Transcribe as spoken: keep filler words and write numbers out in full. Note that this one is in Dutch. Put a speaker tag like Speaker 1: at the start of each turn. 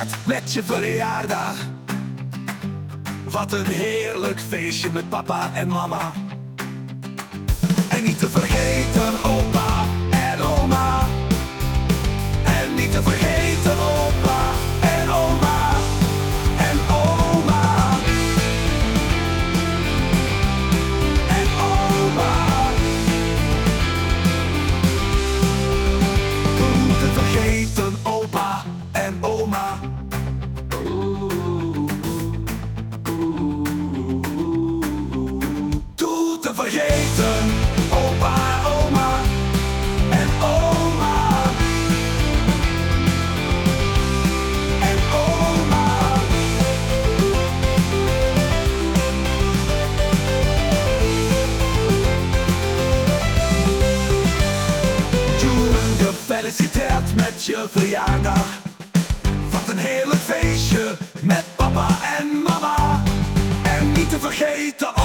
Speaker 1: gefeliciteerd met je verjaardag. Wat een heerlijk feestje met papa en mama. En niet te vergeten opa en oma. En niet te vergeten opa en oma. En oma. En oma. We moeten vergeten opa en oma. Doe te vergeten opa, oma en oma. En oma. Joe, gefeliciteerd met je verjaardag. Wat een heerlijk feestje met papa en mama. En niet te vergeten